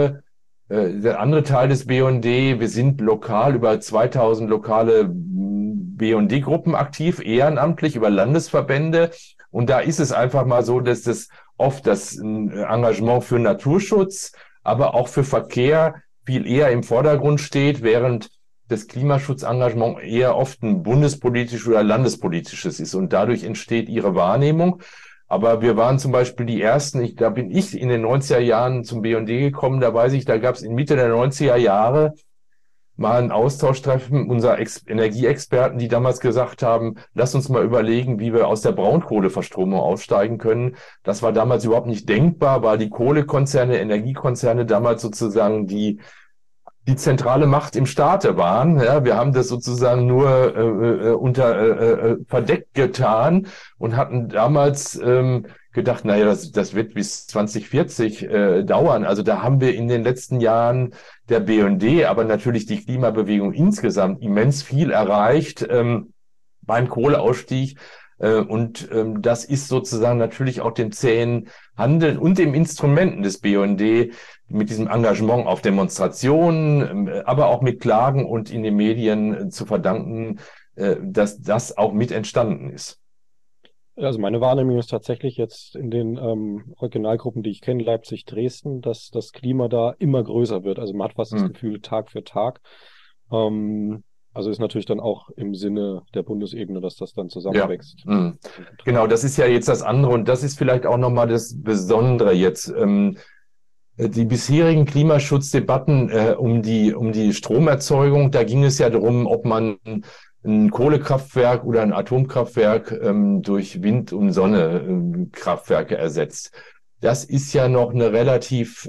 andere Teil des BUND, wir sind lokal über 2000 lokale BUND-Gruppen aktiv, ehrenamtlich über Landesverbände. Und da ist es einfach mal so, dass das oft das Engagement für Naturschutz, aber auch für Verkehr viel eher im Vordergrund steht, während das Klimaschutzengagement eher oft ein bundespolitisches oder landespolitisches ist. Und dadurch entsteht ihre Wahrnehmung. Aber wir waren zum Beispiel die Ersten, da bin ich in den 90er Jahren zum BUND gekommen, da weiß ich, da gab es in Mitte der 90er Jahre mal ein Austauschtreffen unserer Energieexperten, die damals gesagt haben, lass uns mal überlegen, wie wir aus der Braunkohleverstromung aussteigen können. Das war damals überhaupt nicht denkbar, weil die Kohlekonzerne, Energiekonzerne damals sozusagen die zentrale Macht im Staate waren. Ja, wir haben das sozusagen nur unter verdeckt getan und hatten damals gedacht, naja, das wird bis 2040 dauern. Also da haben wir in den letzten Jahren der BUND, aber natürlich die Klimabewegung insgesamt immens viel erreicht beim Kohleausstieg. Und das ist sozusagen natürlich auch dem zähen Handeln und dem Instrumenten des BUND mit diesem Engagement auf Demonstrationen, aber auch mit Klagen und in den Medien zu verdanken, dass das auch mit entstanden ist. Also meine Wahrnehmung ist tatsächlich jetzt in den Regionalgruppen, die ich kenne, Leipzig, Dresden, dass das Klima da immer größer wird. Also man hat fast das Gefühl, Tag für Tag. Also ist natürlich dann auch im Sinne der Bundesebene, dass das dann zusammenwächst. Ja, genau, das ist ja jetzt das andere, und das ist vielleicht auch nochmal das Besondere jetzt. Die bisherigen Klimaschutzdebatten um die Stromerzeugung, da ging es ja darum, ob man ein Kohlekraftwerk oder ein Atomkraftwerk durch Wind- und Sonnekraftwerke ersetzt. Das ist ja noch eine relativ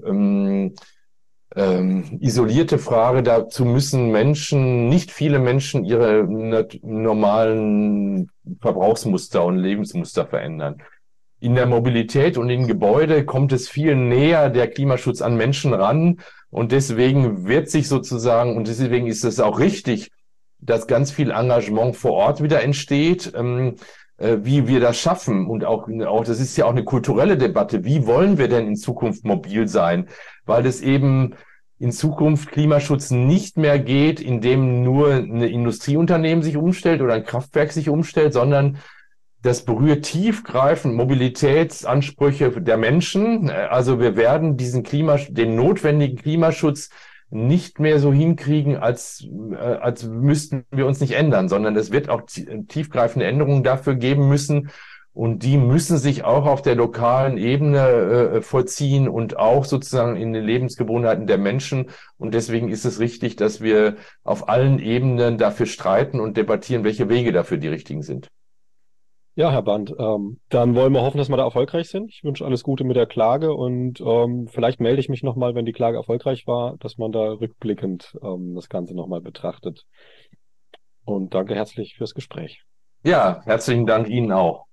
isolierte Frage. Dazu müssen nicht viele Menschen ihre normalen Verbrauchsmuster und Lebensmuster verändern. In der Mobilität und in Gebäude kommt es viel näher der Klimaschutz an Menschen ran, und deswegen und deswegen ist es auch richtig, dass ganz viel Engagement vor Ort wieder entsteht, wie wir das schaffen, und auch das ist ja auch eine kulturelle Debatte. Wie wollen wir denn in Zukunft mobil sein? Weil es eben in Zukunft Klimaschutz nicht mehr geht, indem nur ein Industrieunternehmen sich umstellt oder ein Kraftwerk sich umstellt, sondern das berührt tiefgreifend Mobilitätsansprüche der Menschen. Also wir werden den notwendigen Klimaschutz nicht mehr so hinkriegen, als müssten wir uns nicht ändern, sondern es wird auch tiefgreifende Änderungen dafür geben müssen. Und die müssen sich auch auf der lokalen Ebene vollziehen und auch sozusagen in den Lebensgewohnheiten der Menschen. Und deswegen ist es richtig, dass wir auf allen Ebenen dafür streiten und debattieren, welche Wege dafür die richtigen sind. Ja, Herr Band, dann wollen wir hoffen, dass wir da erfolgreich sind. Ich wünsche alles Gute mit der Klage, und vielleicht melde ich mich nochmal, wenn die Klage erfolgreich war, dass man da rückblickend das Ganze nochmal betrachtet. Und danke herzlich fürs Gespräch. Ja, herzlichen Dank Ihnen auch.